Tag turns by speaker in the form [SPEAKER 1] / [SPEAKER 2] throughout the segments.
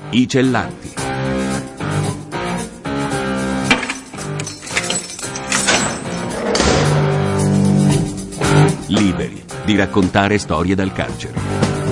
[SPEAKER 1] I Cellanti. Liberi di raccontare storie dal carcere.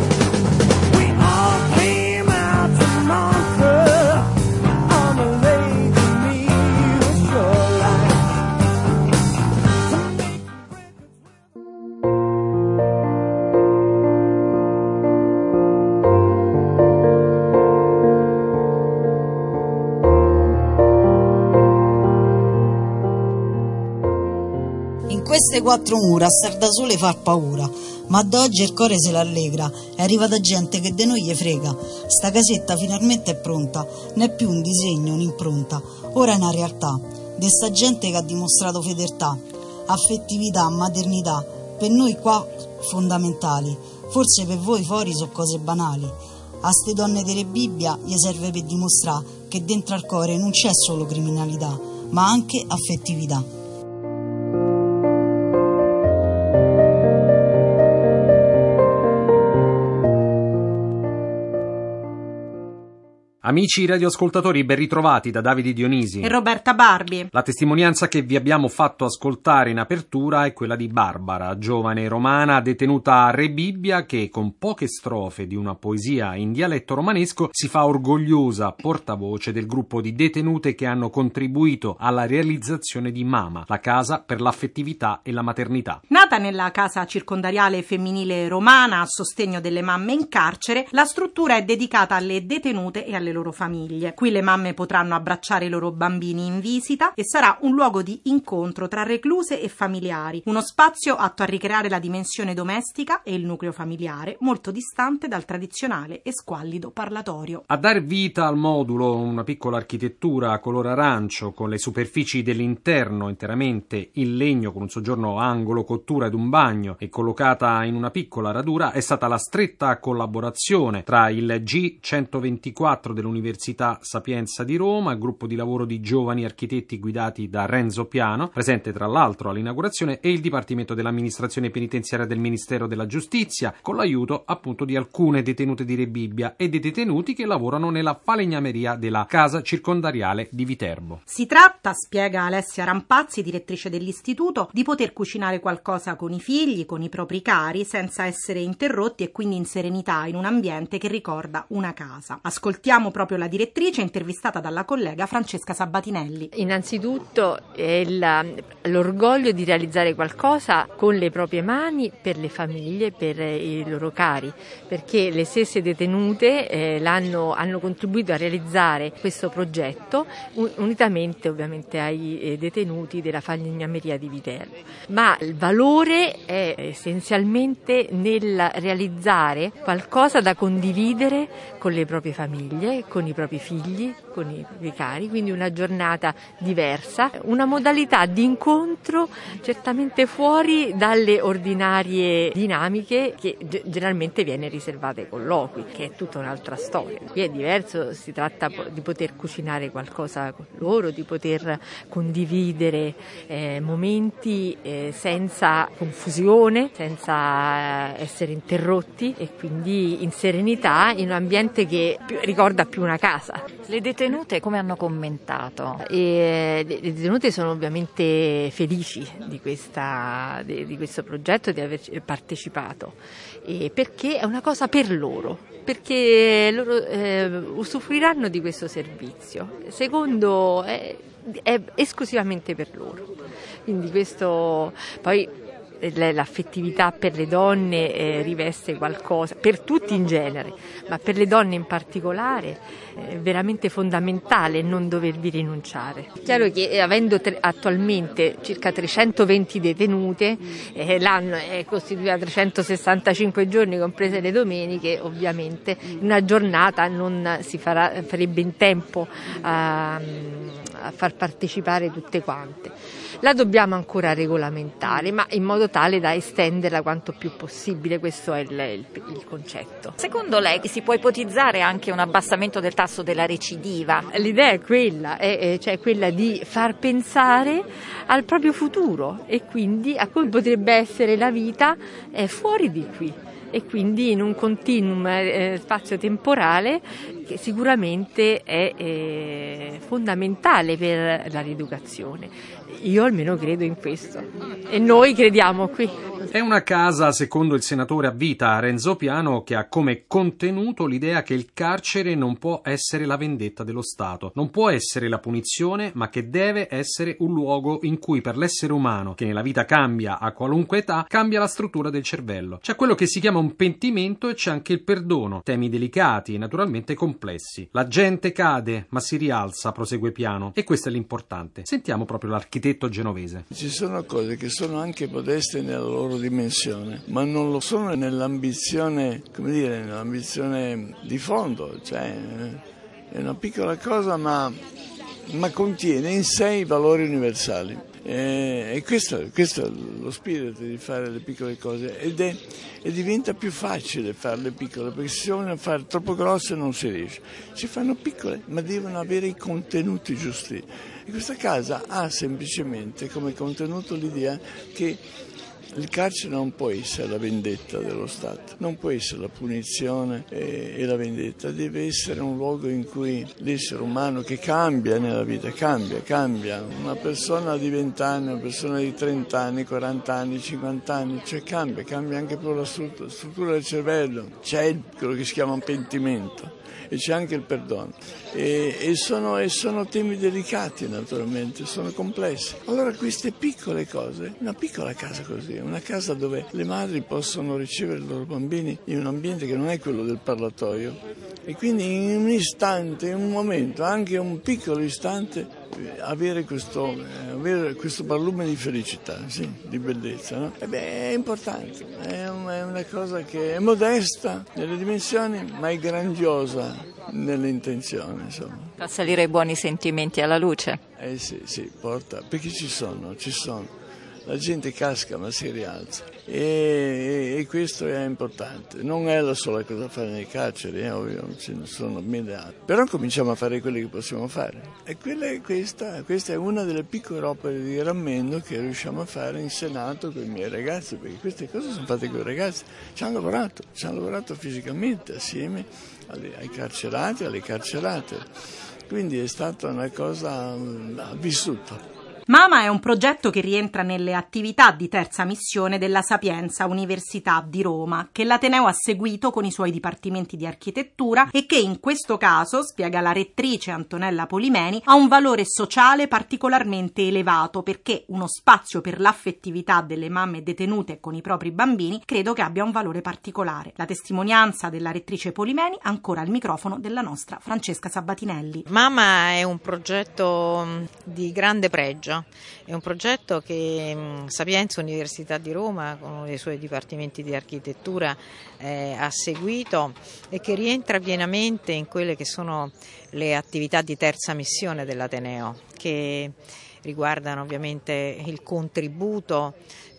[SPEAKER 2] Queste quattro mura star da sole far paura, ma da oggi il cuore se l'allegra, è arrivata gente che de noi gli frega. Sta casetta finalmente è pronta, n'è più un disegno, un'impronta, ora è una realtà, de sta gente che ha dimostrato fedeltà, affettività, maternità, per noi qua fondamentali, forse per voi fuori sono cose banali. A ste donne delle Bibbia gli serve per dimostrare che dentro al cuore non c'è solo criminalità, ma anche affettività.
[SPEAKER 3] Amici radioascoltatori, ben ritrovati da Davide Dionisi
[SPEAKER 4] e Roberta Barbi.
[SPEAKER 3] La testimonianza che vi abbiamo fatto ascoltare in apertura è quella di Barbara, giovane romana detenuta a Re Bibbia, che con poche strofe di una poesia in dialetto romanesco si fa orgogliosa portavoce del gruppo di detenute che hanno contribuito alla realizzazione di Mama, la casa per l'affettività e la maternità.
[SPEAKER 4] Nata nella casa circondariale femminile romana a sostegno delle mamme in carcere, la struttura è dedicata alle detenute e alle loro famiglie. Qui le mamme potranno abbracciare i loro bambini in visita e sarà un luogo di incontro tra recluse e familiari, uno spazio atto a ricreare la dimensione domestica e il nucleo familiare, molto distante dal tradizionale e squallido parlatorio.
[SPEAKER 3] A dar vita al modulo una piccola architettura a color arancio con le superfici dell'interno interamente in legno con un soggiorno angolo, cottura ed un bagno e collocata in una piccola radura è stata la stretta collaborazione tra il G124 dell'Università Sapienza di Roma, il gruppo di lavoro di giovani architetti guidati da Renzo Piano, presente tra l'altro all'inaugurazione, e il Dipartimento dell'Amministrazione Penitenziaria del Ministero della Giustizia, con l'aiuto appunto di alcune detenute di Re Bibbia e dei detenuti che lavorano nella falegnameria della casa circondariale di Viterbo.
[SPEAKER 4] Si tratta, spiega Alessia Rampazzi, direttrice dell'istituto, di poter cucinare qualcosa con i figli, con i propri cari, senza essere interrotti e quindi in serenità in un ambiente che ricorda una casa. Ascoltiamo proprio la direttrice, intervistata dalla collega Francesca Sabatinelli.
[SPEAKER 5] Innanzitutto è l'orgoglio di realizzare qualcosa con le proprie mani per le famiglie, per i loro cari, perché le stesse detenute hanno contribuito a realizzare questo progetto unitamente ovviamente ai detenuti della falegnameria di Viterbo. Ma il valore è essenzialmente nel realizzare qualcosa da condividere con le proprie famiglie, con i propri figli, con i propri cari, quindi una giornata diversa, una modalità di incontro certamente fuori dalle ordinarie dinamiche che generalmente viene riservata ai colloqui, che è tutta un'altra storia. Qui è diverso, si tratta di poter cucinare qualcosa con loro, di poter condividere momenti senza confusione, senza essere interrotti e quindi in serenità, in un ambiente che ricorda più una casa.
[SPEAKER 6] Le detenute come hanno commentato?
[SPEAKER 5] Le detenute sono ovviamente felici di questo progetto, di aver partecipato, perché è una cosa per loro, perché loro usufruiranno di questo servizio. Secondo, è esclusivamente per loro. Quindi questo poi l'affettività per le donne riveste qualcosa, per tutti in genere, ma per le donne in particolare è veramente fondamentale non dovervi rinunciare. È chiaro che avendo attualmente circa 320 detenute, l'anno è costituito da 365 giorni, comprese le domeniche, ovviamente in una giornata non si farebbe in tempo a far partecipare tutte quante. La dobbiamo ancora regolamentare, ma in modo tale da estenderla quanto più possibile, questo è il concetto.
[SPEAKER 6] Secondo lei si può ipotizzare anche un abbassamento del tasso della recidiva?
[SPEAKER 5] L'idea è quella, cioè quella di far pensare al proprio futuro e quindi a come potrebbe essere la vita fuori di qui. E quindi in un continuum spazio-temporale che sicuramente è fondamentale per la rieducazione. Io almeno credo in questo e noi crediamo qui.
[SPEAKER 3] È una casa, secondo il senatore a vita Renzo Piano, che ha come contenuto l'idea che il carcere non può essere la vendetta dello Stato, non può essere la punizione, ma che deve essere un luogo in cui per l'essere umano, che nella vita cambia a qualunque età, cambia la struttura del cervello. C'è quello che si chiama un pentimento e c'è anche il perdono, temi delicati e naturalmente complessi. La gente cade, ma si rialza, prosegue Piano, e questo è l'importante. Sentiamo proprio l'architetto genovese.
[SPEAKER 7] Ci sono cose che sono anche modeste nella loro dimensione, ma non lo sono nell'ambizione, nell'ambizione di fondo, cioè è una piccola cosa ma contiene in sé i valori universali. E questo è lo spirito di fare le piccole cose e diventa più facile farle piccole, perché se si vogliono fare troppo grosse non si riesce. Si fanno piccole ma devono avere i contenuti giusti. E questa casa ha semplicemente come contenuto l'idea che il carcere non può essere la vendetta dello Stato, non può essere la punizione e la vendetta, deve essere un luogo in cui l'essere umano che cambia nella vita, cambia, una persona di 20 anni, una persona di 30 anni, 40 anni, 50 anni, cioè cambia anche per la struttura del cervello, c'è quello che si chiama un pentimento. E c'è anche il perdono e sono temi delicati, naturalmente, sono complessi. Allora queste piccole cose, una piccola casa così, una casa dove le madri possono ricevere i loro bambini in un ambiente che non è quello del parlatoio e quindi in un istante, in un momento, anche un piccolo istante, avere questo barlume di felicità, sì, di bellezza, no? È importante, è una cosa che è modesta nelle dimensioni ma è grandiosa nell'intenzione, insomma.
[SPEAKER 6] Fa salire i buoni sentimenti alla luce.
[SPEAKER 7] Sì, porta, perché ci sono. La gente casca ma si rialza e questo è importante. Non è la sola cosa da fare nei carceri, ovvio, ce ne sono mille altre. Però cominciamo a fare quelli che possiamo fare. E questa è una delle piccole opere di rammendo che riusciamo a fare in Senato con i miei ragazzi, perché queste cose sono fatte con i ragazzi. Ci hanno lavorato fisicamente assieme ai carcerati, alle carcerate. Quindi è stata una cosa vissuta.
[SPEAKER 4] Mama è un progetto che rientra nelle attività di terza missione della Sapienza Università di Roma, che l'Ateneo ha seguito con i suoi dipartimenti di architettura e che in questo caso, spiega la rettrice Antonella Polimeni, ha un valore sociale particolarmente elevato perché uno spazio per l'affettività delle mamme detenute con i propri bambini credo che abbia un valore particolare. La testimonianza della rettrice Polimeni ancora al microfono della nostra Francesca Sabatinelli.
[SPEAKER 8] Mama è un progetto di grande pregio. È un progetto che Sapienza Università di Roma, con uno dei suoi dipartimenti di architettura, ha seguito e che rientra pienamente in quelle che sono le attività di terza missione dell'Ateneo, che riguardano ovviamente il contributo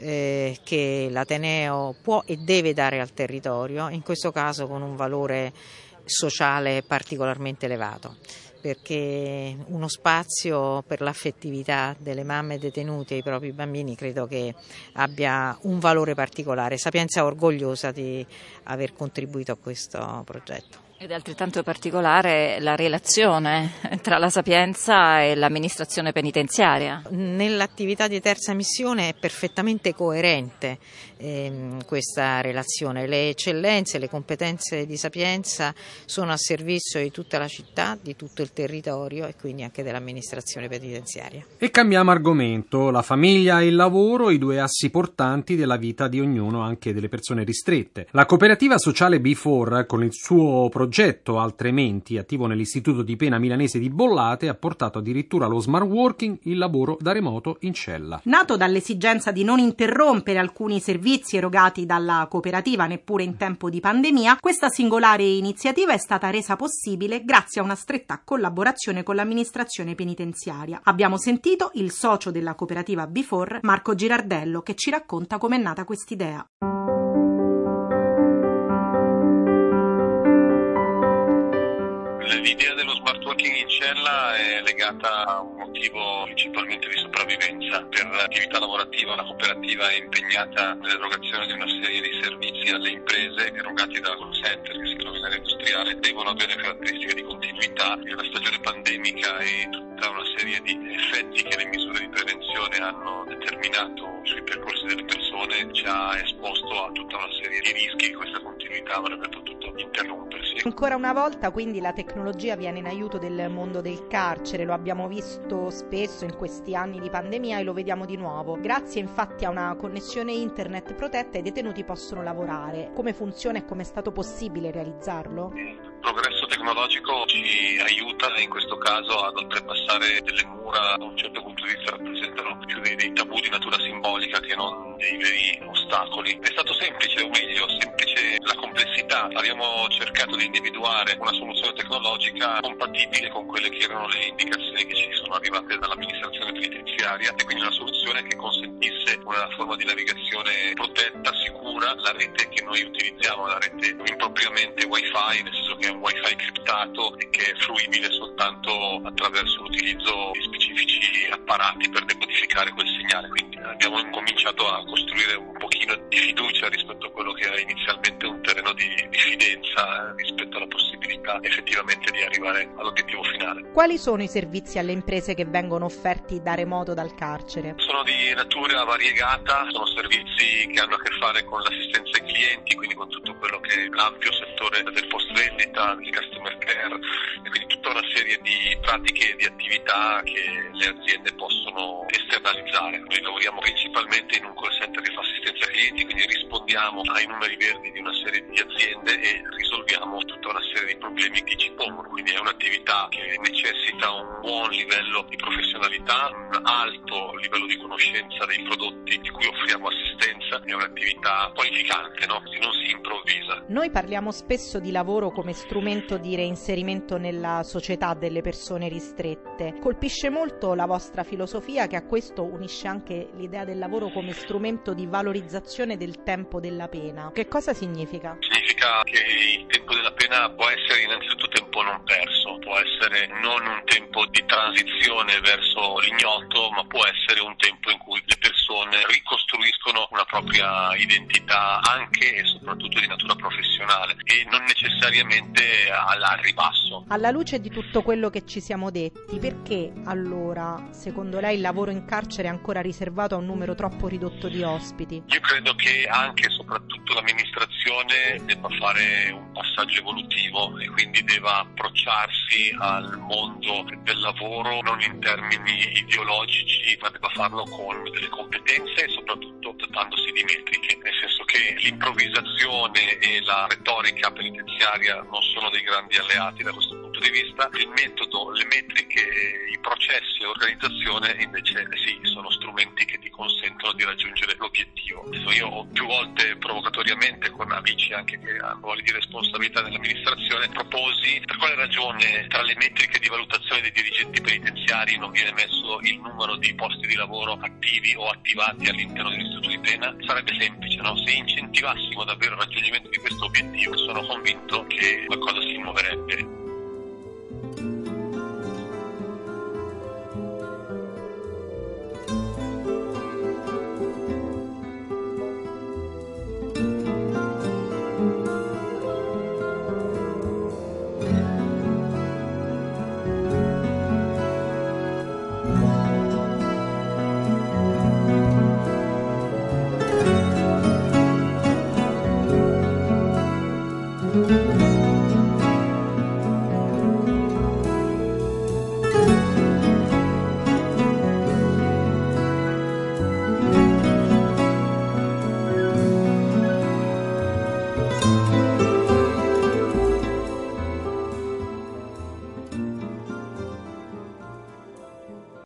[SPEAKER 8] che l'Ateneo può e deve dare al territorio, in questo caso con un valore sociale particolarmente elevato, perché uno spazio per l'affettività delle mamme detenute e i propri bambini credo che abbia un valore particolare. Sapienza è orgogliosa di aver contribuito a questo progetto.
[SPEAKER 6] Ed è altrettanto particolare la relazione tra la Sapienza e l'amministrazione penitenziaria.
[SPEAKER 8] Nell'attività di terza missione è perfettamente coerente questa relazione. Le eccellenze, le competenze di Sapienza sono a servizio di tutta la città, di tutto il territorio e quindi anche dell'amministrazione penitenziaria.
[SPEAKER 3] E cambiamo argomento, la famiglia e il lavoro, i due assi portanti della vita di ognuno, anche delle persone ristrette. La cooperativa sociale Before, con il suo progetto Altre Menti, attivo nell'istituto di pena milanese di Bollate, ha portato addirittura allo smart working, il lavoro da remoto in cella.
[SPEAKER 4] Nato dall'esigenza di non interrompere alcuni servizi erogati dalla cooperativa neppure in tempo di pandemia, questa singolare iniziativa è stata resa possibile grazie a una stretta collaborazione con l'amministrazione penitenziaria. Abbiamo sentito il socio della cooperativa Before, Marco Girardello, che ci racconta com'è nata quest'idea.
[SPEAKER 9] L'idea dello smart working in cella è legata a un motivo principalmente di sopravvivenza. Per l'attività lavorativa la cooperativa è impegnata nell'erogazione di una serie di servizi alle imprese erogati da call center che si trovano nell'area industriale, devono avere caratteristiche di continuità e la stagione pandemica e tutta una serie di effetti che le misure di prevenzione hanno determinato sui percorsi delle persone ci ha esposto a tutta una serie di rischi che questa continuità avrebbe potuto interrompersi.
[SPEAKER 4] Ancora una volta quindi la tecnologia viene in aiuto del mondo del carcere, lo abbiamo visto spesso in questi anni di pandemia e lo vediamo di nuovo. Grazie infatti a una connessione internet protetta i detenuti possono lavorare. Come funziona e come è stato possibile realizzarlo?
[SPEAKER 9] Il progresso tecnologico ci aiuta in questo caso ad oltrepassare delle mura, da un certo punto di vista rappresentano più dei tabù di natura simbolica che non dei veri ostacoli. È stato semplice, o meglio, semplice la complessità. Abbiamo cercato di individuare una soluzione tecnologica compatibile con quelle che erano le indicazioni che ci sono arrivate dall'amministrazione penitenziaria e quindi una soluzione che consentisse una forma di navigazione protetta, sicura. La rete che noi utilizziamo è una rete impropriamente wifi, nel senso che è un wifi criptato e che è fruibile soltanto attraverso l'utilizzo di specifici apparati per decodificare quel segnale. Quindi abbiamo cominciato a costruire un pochino di fiducia rispetto a quello che era inizialmente un terreno di diffidenza rispetto alla possibilità effettivamente di arrivare all'obiettivo finale.
[SPEAKER 4] Quali sono i servizi alle imprese che vengono offerti da remoto dal carcere?
[SPEAKER 9] Sono di natura variegata, sono servizi che hanno a che fare con l'assistenza ai clienti, quindi con tutto quello che è l'ampio settore del post vendita, del customer care e quindi tutta una serie di pratiche e di attività che le aziende possono esternalizzare. Noi lavoriamo principalmente in un call center che fa assistenza ai clienti, quindi rispondiamo ai numeri verdi di una serie di aziende e risolviamo tutta una serie di problemi che ci pongono. Quindi è un'attività che necessita un buon livello di professionalità, un alto livello di conoscenza dei prodotti di cui offriamo assistenza, è un'attività qualificante, no? Non si improvvisa.
[SPEAKER 4] Noi parliamo spesso di lavoro come strumento di reinserimento nella società delle persone ristrette. Colpisce molto la vostra filosofia che a questo unisce anche l'idea del lavoro come strumento di valorizzazione del tempo della pena. Che cosa significa?
[SPEAKER 9] Significa che il tempo della pena può essere innanzitutto tempo non perso, può essere non un tempo di transizione verso l'ignoto, ma può essere un tempo in cui le persone ricostruiscono una propria identità anche e soprattutto di natura professionale e non necessariamente al ribasso.
[SPEAKER 4] Alla luce di tutto quello che ci siamo detti, perché allora, secondo lei, il lavoro in carcere è ancora riservato a un numero troppo ridotto di ospiti?
[SPEAKER 9] Io credo che anche e soprattutto l'amministrazione debba fare un passaggio evolutivo e quindi debba approcciarsi al mondo del lavoro non in termini ideologici, ma debba farlo con delle competenze e soprattutto dotandosi di metriche, nel senso che l'improvvisazione e la retorica penitenziaria non sono dei grandi alleati da questo punto di vista. Il metodo, le metriche, i processi e l'organizzazione invece sì, sono strumenti che ti consentono di raggiungere l'obiettivo. Io ho più volte provocatoriamente con amici anche che hanno ruoli di responsabilità nell'amministrazione proposi per quale ragione tra le metriche di valutazione dei dirigenti penitenziari non viene messo il numero di posti di lavoro attivi o attivati all'interno dell'istituto di pena. Sarebbe semplice, no? Se incentivassimo davvero il raggiungimento di questo obiettivo sono convinto che qualcosa si muoverebbe.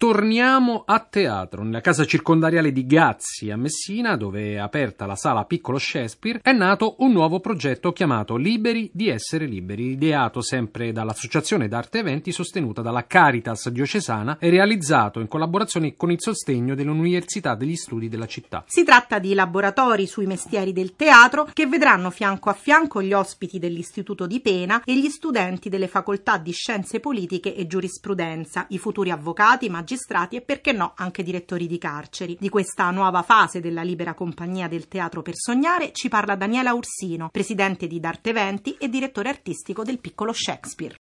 [SPEAKER 3] torniamo a teatro. Nella casa circondariale di Gazzi a Messina, dove è aperta la sala Piccolo Shakespeare, è nato un nuovo progetto chiamato Liberi di essere liberi, ideato sempre dall'Associazione d'Arte Eventi sostenuta dalla Caritas diocesana e realizzato in collaborazione con il sostegno dell'Università degli Studi della città.
[SPEAKER 4] Si tratta di laboratori sui mestieri del teatro che vedranno fianco a fianco gli ospiti dell'Istituto di Pena e gli studenti delle facoltà di Scienze Politiche e Giurisprudenza, i futuri avvocati, magistrati e perché no anche direttori di carceri. Di questa nuova fase della libera compagnia del teatro per sognare ci parla Daniela Ursino, presidente di D'Arte Eventi e direttore artistico del Piccolo Shakespeare.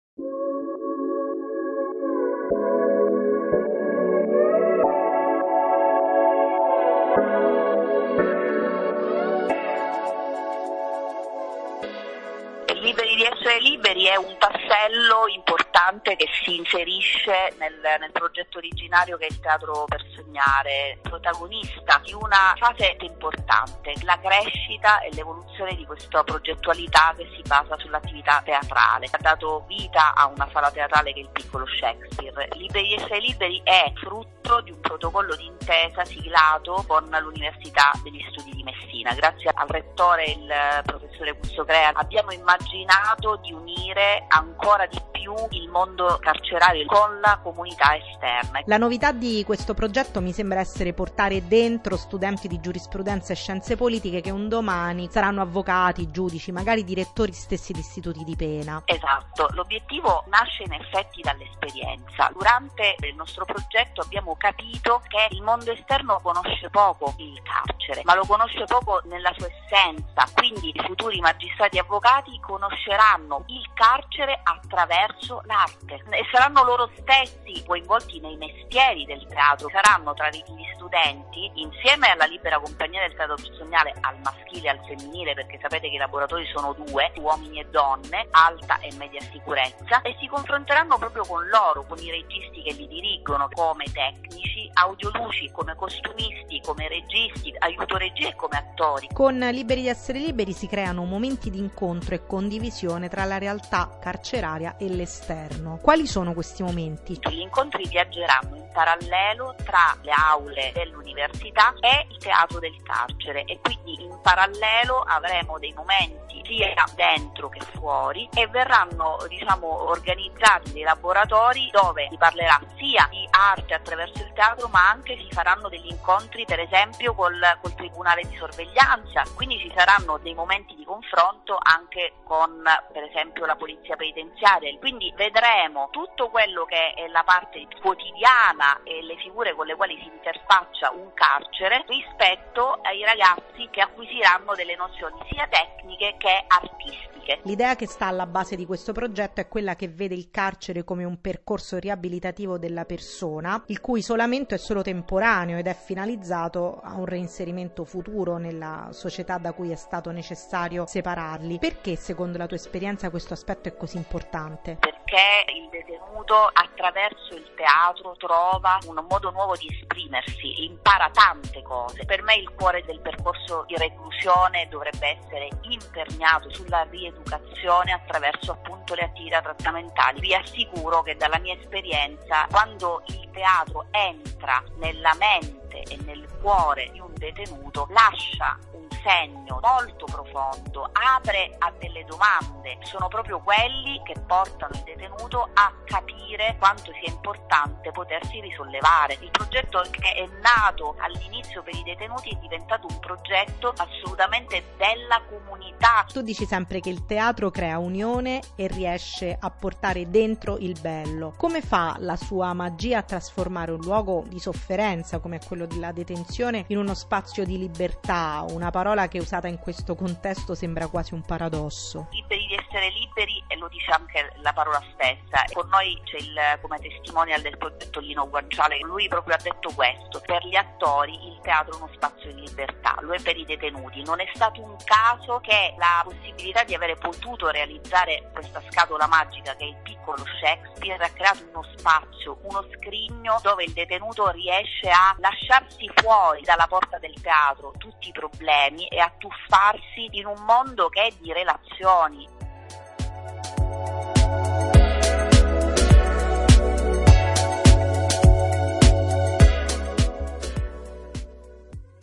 [SPEAKER 10] Liberi di essere liberi è un tassello importante che si inserisce nel progetto originario che è il Teatro per Sognare, protagonista di una fase importante, la crescita e l'evoluzione di questa progettualità che si basa sull'attività teatrale. Ha dato vita a una sala teatrale che è il Piccolo Shakespeare. Liberi di essere liberi è frutto di un protocollo d'intesa siglato con l'Università degli Studi di Messina. Grazie al rettore, il professore Puzzo Crea, abbiamo immaginato di unire ancora di più il mondo carcerario con la comunità esterna.
[SPEAKER 4] La novità di questo progetto mi sembra essere portare dentro studenti di giurisprudenza e scienze politiche che un domani saranno avvocati, giudici, magari direttori stessi di istituti di pena.
[SPEAKER 10] Esatto, l'obiettivo nasce in effetti dall'esperienza. Durante il nostro progetto abbiamo capito che il mondo esterno conosce poco il carcere, ma lo conosce poco nella sua essenza, quindi i futuri magistrati e avvocati conosceranno il carcere attraverso l'arte e saranno loro stessi coinvolti nei mestieri del teatro, saranno tra gli studenti, insieme alla libera compagnia del Teatro per Sognare, al maschile e al femminile, perché sapete che i laboratori sono due, uomini e donne, alta e media sicurezza, e si confronteranno proprio con loro, con i registi che li dirigono come tecnici, audioluci, come costumisti, come registi, aiuto regia e come attori.
[SPEAKER 4] Con Liberi di essere liberi si creano momenti di incontro e condivisione tra la realtà carceraria e l'esterno. Quali sono questi momenti?
[SPEAKER 10] Gli incontri viaggeranno in parallelo tra le aule dell'università e il teatro del carcere e quindi in parallelo avremo dei momenti sia dentro che fuori e verranno organizzati dei laboratori dove si parlerà sia di arte attraverso il teatro, ma anche si faranno degli incontri per esempio col tribunale di sorveglianza, quindi ci saranno dei momenti di confronto anche con per esempio la polizia penitenziaria, quindi vedremo tutto quello che è la parte quotidiana e le figure con le quali si interfaccia un carcere rispetto ai ragazzi che acquisiranno delle nozioni sia tecniche che artistiche.
[SPEAKER 4] L'idea che sta alla base di questo progetto è quella che vede il carcere come un percorso riabilitativo della persona, il cui isolamento è solo temporaneo ed è finalizzato a un reinserimento futuro nella società da cui è stato necessario separarli. Perché secondo la tua esperienza questo aspetto è così importante?
[SPEAKER 10] Perché il detenuto attraverso il teatro trova un modo nuovo di esprimersi, impara tante cose. Per me il cuore del percorso di reclusione dovrebbe essere imperniato sulla rieducazione attraverso appunto le attività trattamentali. Vi assicuro che dalla mia esperienza, quando il teatro entra nella mente e nel cuore di un detenuto, lascia un segno molto profondo, apre a delle domande, sono proprio quelli che portano il detenuto a capire quanto sia importante potersi risollevare. Il progetto che è nato all'inizio per i detenuti è diventato un progetto assolutamente della comunità.
[SPEAKER 4] Tu dici sempre che il teatro crea unione e riesce a portare dentro il bello. Come fa la sua magia a trasformare un luogo di sofferenza come quello della detenzione in uno spazio di libertà, una parola che usata in questo contesto sembra quasi un paradosso?
[SPEAKER 10] Liberi di essere liberi, e lo dice anche la parola stessa. Con noi c'è come testimonial del progetto Lino Guanciale, lui proprio ha detto questo: per gli attori il teatro è uno spazio di libertà, lo è per i detenuti. Non è stato un caso che la possibilità di avere potuto realizzare questa scatola magica che è il Piccolo Shakespeare ha creato uno spazio, uno scrigno dove il detenuto riesce a lasciarsi fuori dalla porta del teatro tutti i problemi e a tuffarsi in un mondo che è di relazioni.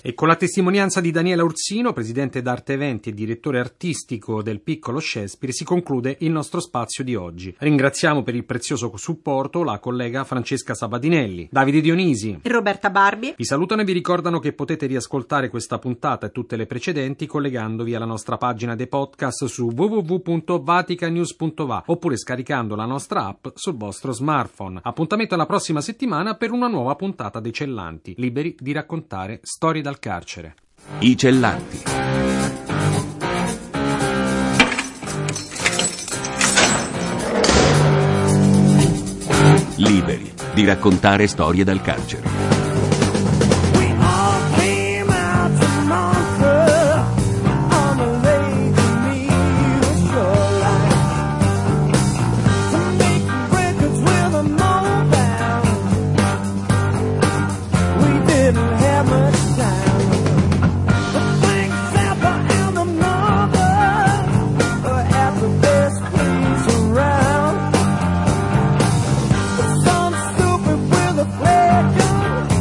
[SPEAKER 3] E con la testimonianza di Daniela Ursino, presidente d'Arte Eventi e direttore artistico del Piccolo Shakespeare, si conclude il nostro spazio di oggi. Ringraziamo per il prezioso supporto la collega Francesca Sabatinelli, Davide Dionisi
[SPEAKER 4] e Roberta Barbi.
[SPEAKER 3] Vi salutano e vi ricordano che potete riascoltare questa puntata e tutte le precedenti collegandovi alla nostra pagina dei podcast su www.vaticanews.va oppure scaricando la nostra app sul vostro smartphone. Appuntamento alla prossima settimana per una nuova puntata dei Cellanti, liberi di raccontare storie dal carcere.
[SPEAKER 1] I Cellanti. Liberi di raccontare storie dal carcere.
[SPEAKER 11] Some stupid with a flare gun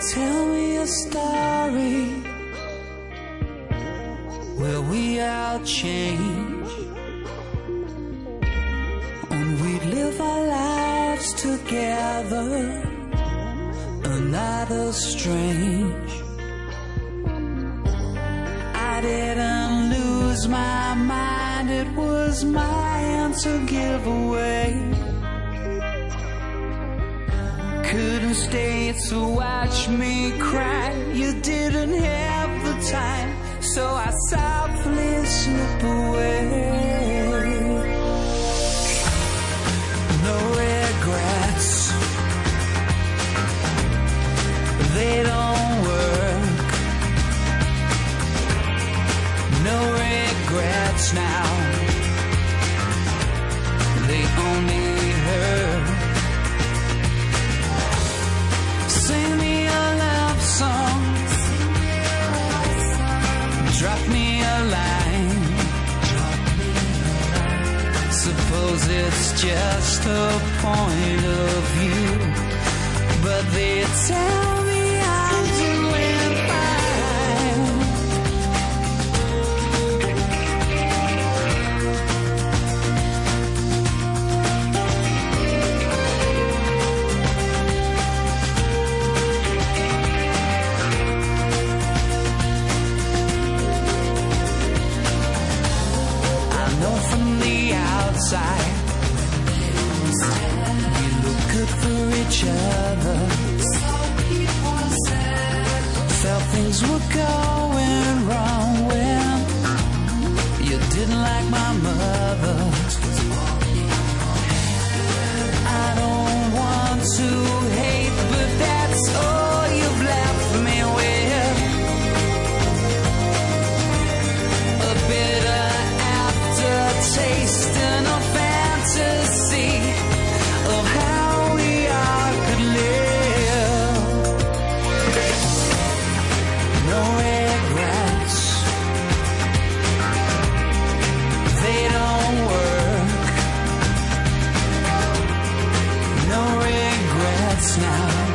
[SPEAKER 11] tell me a story where we all change, and we'd live our lives together, another strange. I didn't lose my mind, it was mine to give away. Couldn't stay to watch me cry, you didn't have the time, so I softly slip away. No regrets, they don't work. No regrets now, they only hurt. Sing me a love song, drop me a line. Suppose it's just a point of view, but they tell me I'm doing fine. From the outside, we look good for each other. Felt things were going wrong when you didn't like my mother. I don't want to hate, but that's all you've left me with. A bitter taste and a fantasy of how we all could live. No regrets, they don't work. No regrets now.